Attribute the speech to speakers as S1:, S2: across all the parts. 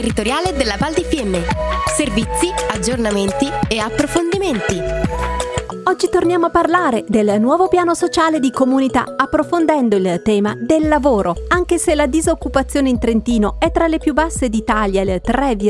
S1: territoriale della Val di Fiemme. Servizi, aggiornamenti e approfondimenti.
S2: Oggi torniamo a parlare del nuovo piano sociale di comunità, approfondendo il tema del lavoro. Anche se la disoccupazione in Trentino è tra le più basse d'Italia, il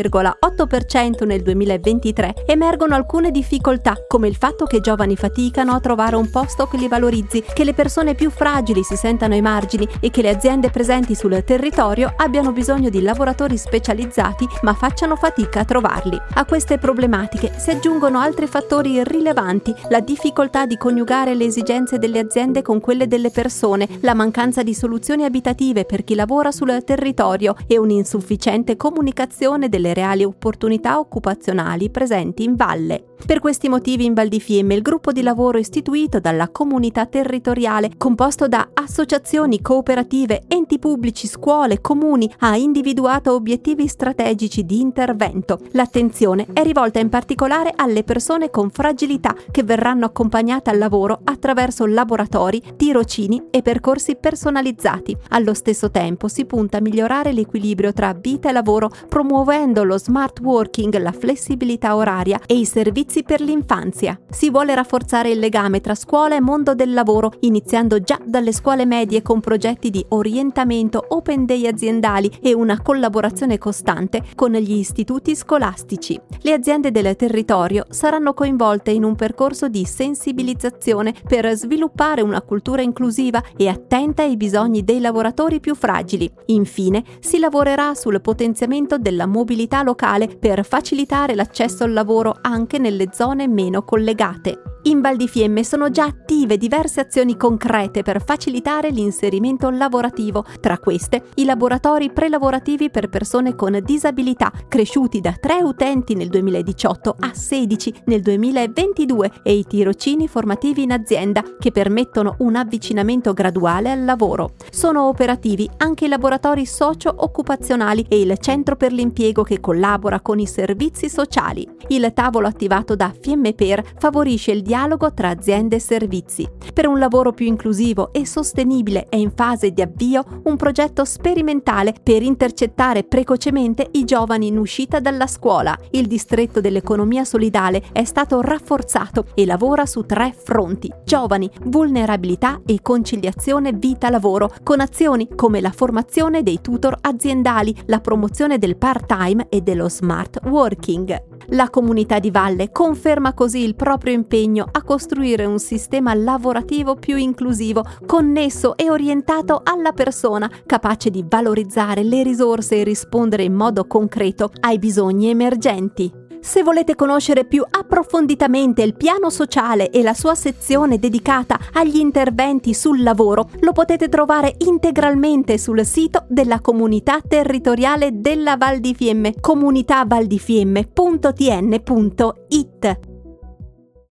S2: 3,8% nel 2023, emergono alcune difficoltà, come il fatto che i giovani faticano a trovare un posto che li valorizzi, che le persone più fragili si sentano ai margini e che le aziende presenti sul territorio abbiano bisogno di lavoratori specializzati ma facciano fatica a trovarli. A queste problematiche si aggiungono altri fattori rilevanti: la difficoltà di coniugare le esigenze delle aziende con quelle delle persone, la mancanza di soluzioni abitative per chi lavora sul territorio e un'insufficiente comunicazione delle reali opportunità occupazionali presenti in valle. Per questi motivi in Val di Fiemme il gruppo di lavoro istituito dalla comunità territoriale, composto da associazioni, cooperative, enti pubblici, scuole, comuni, ha individuato obiettivi strategici di intervento. L'attenzione è rivolta in particolare alle persone con fragilità che verranno accompagnate al lavoro attraverso laboratori, tirocini e percorsi personalizzati. Allo stesso tempo si punta a migliorare l'equilibrio tra vita e lavoro, promuovendo lo smart working, la flessibilità oraria e i servizi per l'infanzia. Si vuole rafforzare il legame tra scuola e mondo del lavoro, iniziando già dalle scuole medie con progetti di orientamento, open day aziendali e una collaborazione costante con gli istituti scolastici. Le aziende del territorio saranno coinvolte in un percorso di sensibilizzazione per sviluppare una cultura inclusiva e attenta ai bisogni dei lavoratori più fragili. Infine, si lavorerà sul potenziamento della mobilità locale per facilitare l'accesso al lavoro anche nelle zone meno collegate. In Val di Fiemme sono già attive diverse azioni concrete per facilitare l'inserimento lavorativo. Tra queste, i laboratori prelavorativi per persone con disabilità, cresciuti da 3 utenti nel 2018 a 16 nel 2022, e i tirocini formativi in azienda, che permettono un avvicinamento graduale al lavoro. Sono operativi anche i laboratori socio-occupazionali e il centro per l'impiego, che collabora con i servizi sociali. Il tavolo attivato da Fiemmeper favorisce il dialogo tra aziende e servizi. Per un lavoro più inclusivo e sostenibile è in fase di avvio un progetto sperimentale per intercettare precocemente i giovani in uscita dalla scuola. Il distretto dell'economia solidale è stato rafforzato e lavora su 3 fronti: giovani, vulnerabilità e conciliazione vita-lavoro, con azioni come la formazione dei tutor aziendali, la promozione del part-time e dello smart working. La comunità di Valle conferma così il proprio impegno a costruire un sistema lavorativo più inclusivo, connesso e orientato alla persona, capace di valorizzare le risorse e rispondere in modo concreto ai bisogni emergenti. Se volete conoscere più approfonditamente il piano sociale e la sua sezione dedicata agli interventi sul lavoro, lo potete trovare integralmente sul sito della comunità territoriale della Val di Fiemme, comunitavaldifiemme.tn.it.